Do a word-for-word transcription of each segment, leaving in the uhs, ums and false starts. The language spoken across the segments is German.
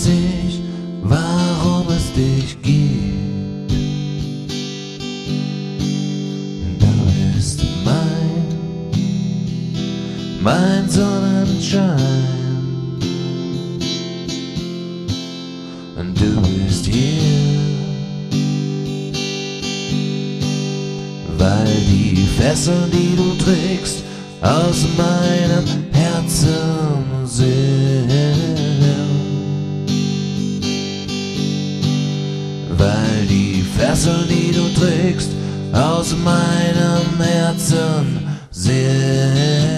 weiß ich, warum es dich gibt. Du bist mein, mein Sonnenschein. Und du bist hier, weil die Fesseln, die du trägst, aus meinem Herzen sind. Weil die Fesseln, die du trägst, aus meinem Herzen sind.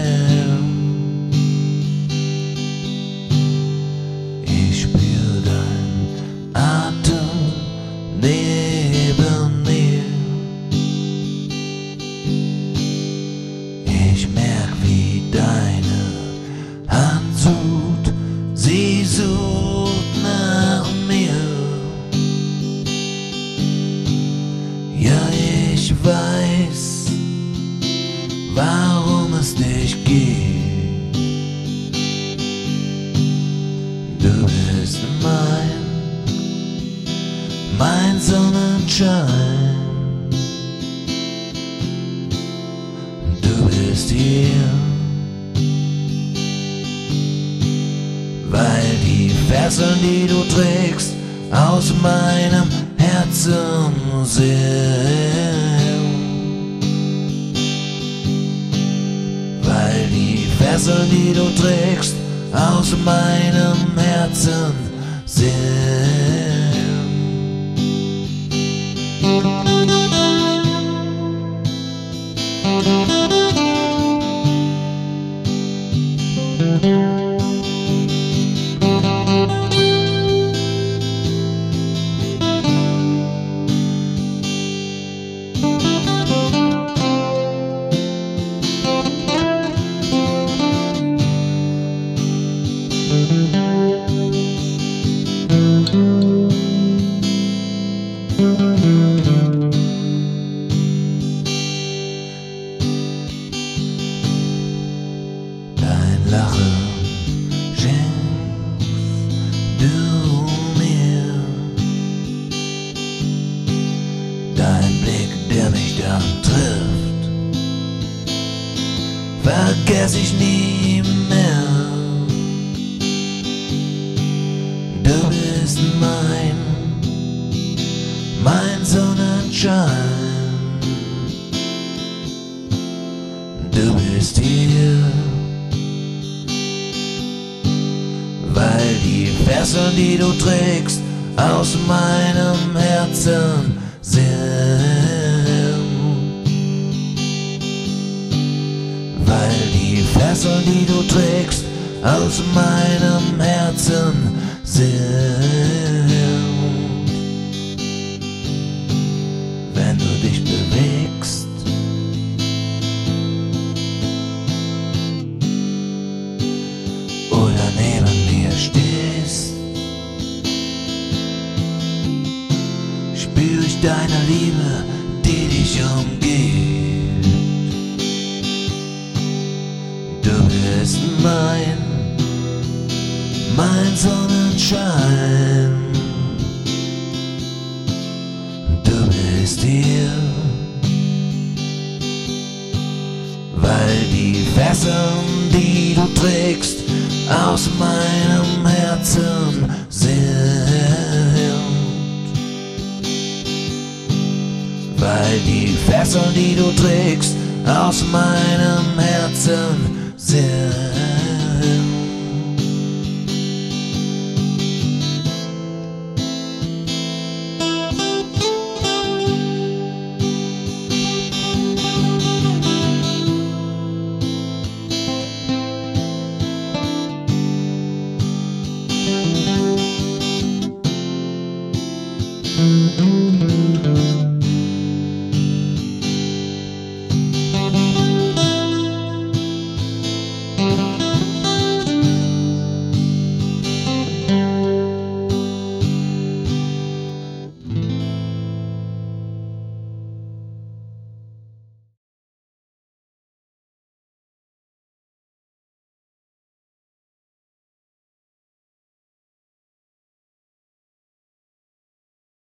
Ich spür dein Atem neben mir. Ich merk, wie deine Hand sucht, sie sucht nach mir. Ja, ich weiß, warum es dich gibt. Du bist mein, mein Sonnenschein. Du bist hier, weil die Fesseln, die du trägst, aus meinem Herzen sind. Weil die Fesseln, die du trägst, aus meinem Herzen sind. Dein Lachen schenkst du mir, dein Blick, der mich dann trifft, vergess ich nie mehr. Du bist mein, mein Sonnenschein. Du bist hier, weil die Fesseln, die du trägst, aus meinem Herzen sind. Weil die Fesseln, die du trägst, aus meinem Herzen sind. Wenn du dich bewegst, oder neben mir stehst, spür ich deine Liebe, die dich umgibt. Du bist mein, mein Sonnenschein. Du bist hier, weil die Fesseln, die du trägst, aus meinem Herzen sind. Weil die Fesseln, die du trägst, aus meinem Herzen sind.